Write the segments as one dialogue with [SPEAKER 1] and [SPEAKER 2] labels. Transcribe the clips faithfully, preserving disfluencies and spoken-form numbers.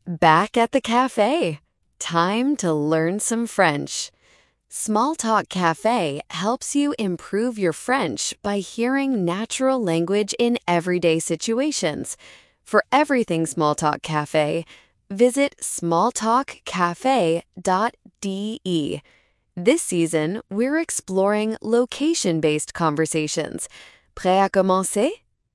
[SPEAKER 1] Back at the cafe. Time to learn some French. Small Talk Cafe helps you improve your French by hearing natural language in everyday situations. For everything Small Talk Cafe, visit small talk cafe dot d e. This season, we're exploring location-based conversations. Prêt à commencer?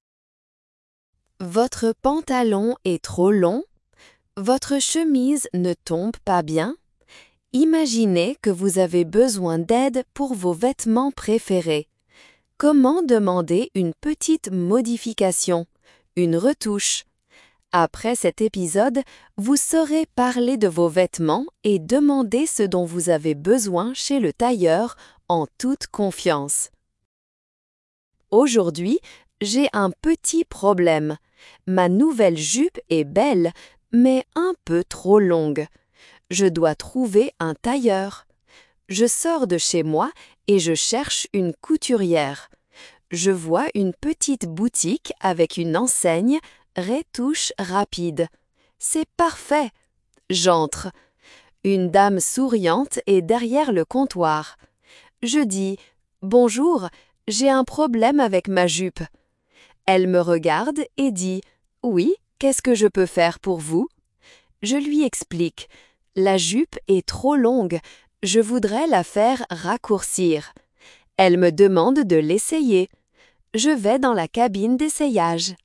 [SPEAKER 1] Votre pantalon est trop long? Votre chemise ne tombe pas bien? Imaginez que vous avez besoin d'aide pour vos vêtements préférés. Comment demander une petite modification, une retouche? Après cet épisode, vous saurez parler de vos vêtements et demander ce dont vous avez besoin chez le tailleur en toute confiance. Aujourd'hui, j'ai un petit problème. Ma nouvelle jupe est belle, mais un peu trop longue. Je dois trouver un tailleur. Je sors de chez moi et je cherche une couturière. Je vois une petite boutique avec une enseigne « Retouche rapide ». C'est parfait. J'entre. Une dame souriante est derrière le comptoir. Je dis « Bonjour, j'ai un problème avec ma jupe ». Elle me regarde et dit « Oui, qu'est-ce que je peux faire pour vous ?» Je lui explique « La jupe est trop longue, je voudrais la faire raccourcir ». Elle me demande de l'essayer. Je vais dans la cabine d'essayage.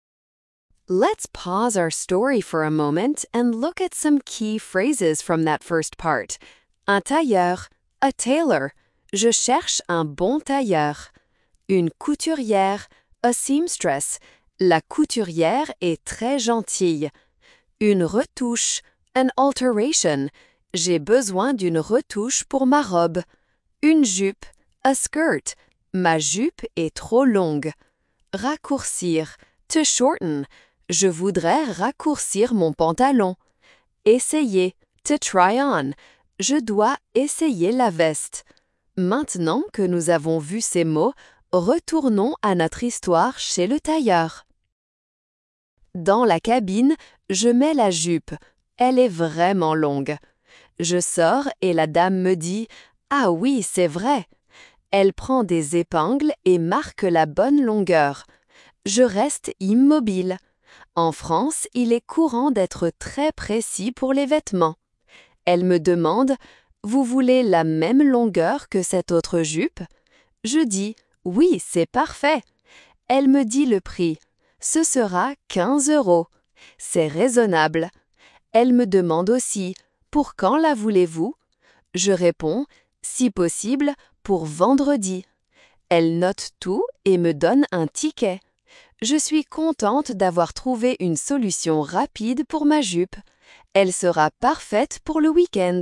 [SPEAKER 1] Let's pause our story for a moment and look at some key phrases from that first part. Un tailleur, a tailor. Je cherche un bon tailleur. Une couturière, a seamstress. La couturière est très gentille. Une retouche, an alteration. J'ai besoin d'une retouche pour ma robe. Une jupe, a skirt. Ma jupe est trop longue. Raccourcir, to shorten. Je voudrais raccourcir mon pantalon. Essayer, to try on. Je dois essayer la veste. Maintenant que nous avons vu ces mots, retournons à notre histoire chez le tailleur. Dans la cabine, je mets la jupe. Elle est vraiment longue. Je sors et la dame me dit « Ah oui, c'est vrai ». Elle prend des épingles et marque la bonne longueur. Je reste immobile. En France, il est courant d'être très précis pour les vêtements. Elle me demande « Vous voulez la même longueur que cette autre jupe ?» Je dis « Oui, c'est parfait ». Elle me dit le prix. Ce sera quinze euros. C'est raisonnable. Elle me demande aussi « Pour quand la voulez-vous » Je réponds « Si possible, pour vendredi ». Elle note tout et me donne un ticket. Je suis contente d'avoir trouvé une solution rapide pour ma jupe. Elle sera parfaite pour le week-end.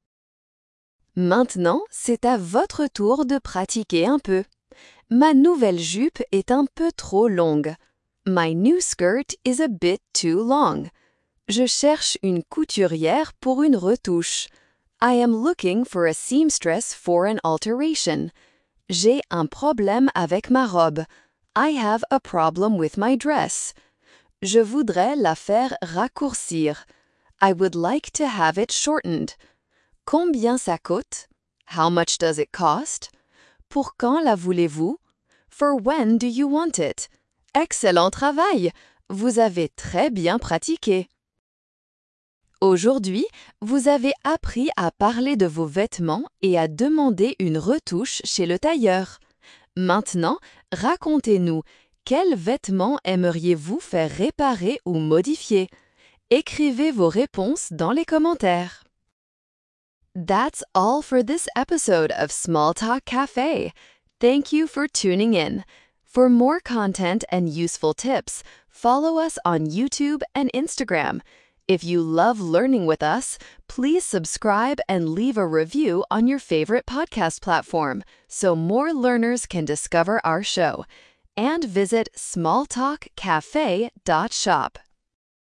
[SPEAKER 1] Maintenant, c'est à votre tour de pratiquer un peu. Ma nouvelle jupe est un peu trop longue. My new skirt is a bit too long. Je cherche une couturière pour une retouche. I am looking for a seamstress for an alteration. J'ai un problème avec ma robe. I have a problem with my dress. Je voudrais la faire raccourcir. I would like to have it shortened. Combien ça coûte? How much does it cost? Pour quand la voulez-vous? For when do you want it? Excellent travail! Vous avez très bien pratiqué. Aujourd'hui, vous avez appris à parler de vos vêtements et à demander une retouche chez le tailleur. Maintenant, racontez-nous, quels vêtements aimeriez-vous faire réparer ou modifier? Écrivez vos réponses dans les commentaires. That's all for this episode of Small Talk Cafe. Thank you for tuning in. For more content and useful tips, follow us on YouTube and Instagram. If you love learning with us, please subscribe and leave a review on your favorite podcast platform so more learners can discover our show. And visit small talk cafe dot shop.